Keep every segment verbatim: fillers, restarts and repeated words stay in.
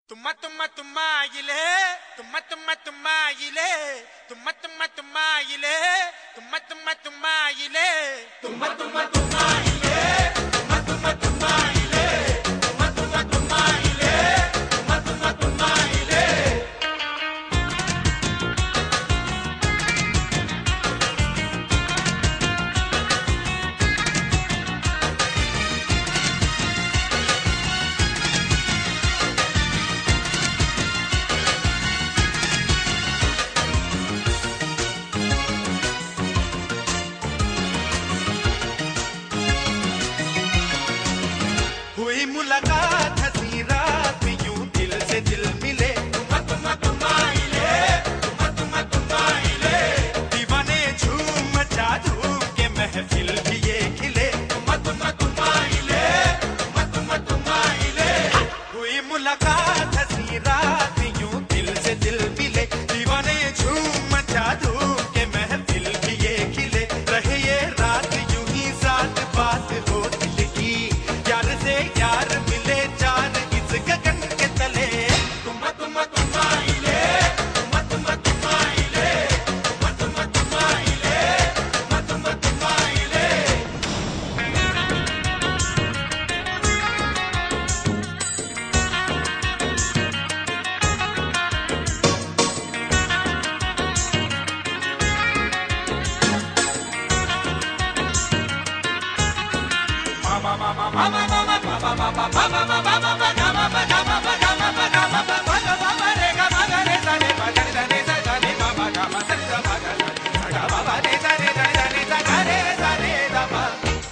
Tumma tumma tumma yile, tumma tumma tumma yile, tumma tumma tumma yile, tumma tumma tumma yile, tumma tumma tumma yile, tumma tumma tumma yile, tumma tumma tumma yile, tumma tumma tumma yile. हुई मुलाकात हंसी रात में यूं दिल से दिल मिले, तुम्मा तुम्मा तुम्मा हिले, तुम्मा तुम्मा तुम्मा हिले, दीवाने झूम मचा धूम के महफिल भी ये खिले, तुम्मा तुम्मा तुम्मा हिले, तुम्मा तुम्मा तुम्मा हिले। हुई मुलाकात हंसी रात में यूं दिल से दिल मिले, दीवाने झूम मचा धूम के महफिल भी ये खिले, रहे ये रात यूं ही साथ बात हो दिल की, यार से यार मिले चार इस गगन के तले, तुम्मा तुम्मा तुम्मा हिले, तुम्मा तुम्मा तुम्मा हिले, तुम्मा तुम्मा तुम्मा हिले, तुम्मा तुम्मा तुम्मा हिले। Mama mama mama mama mama mama mama mama mama gama gama gama gama gama re gama re sa re ma re sa re sa re mama gama sa re ma ga ga ma re sa re sa re sa re sa re da ma।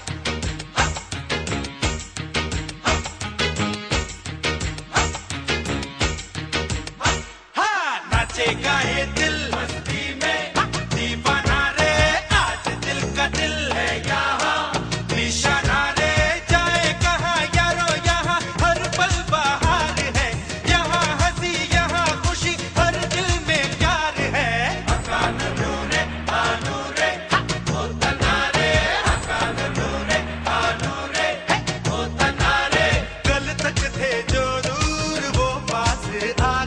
हाँ नाचे गाए दिल मस्ती में दीवाना रे, आज दिल का दिल है यहाँ निशाना रे, जाए कहाँ यारो यहाँ हर पल बहार है, यहाँ हंसी यहाँ खुशी हर दिल में प्यार है। हकान नूरे आनूरे ओ तनारे, हकान नूरे आनूरे ओ तनारे, कल तक थे जो दूर वो पास आ